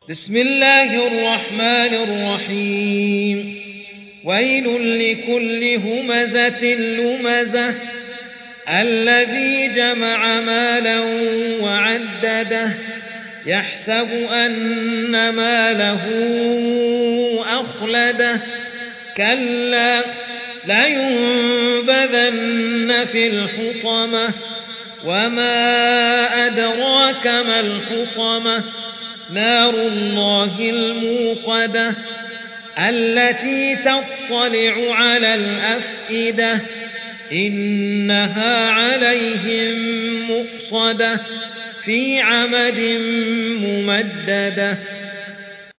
بسم الله الرحمن الرحيم ويل لكل همزة لمزة الذي جمع مالا وعدده يحسب أن ماله أخلده كلا لينبذن في الحطمة وما أدراك ما الحطمة نار الله الموقدة التي تطلع على الأفئدة إنها عليهم مؤصدة في عمد ممددة.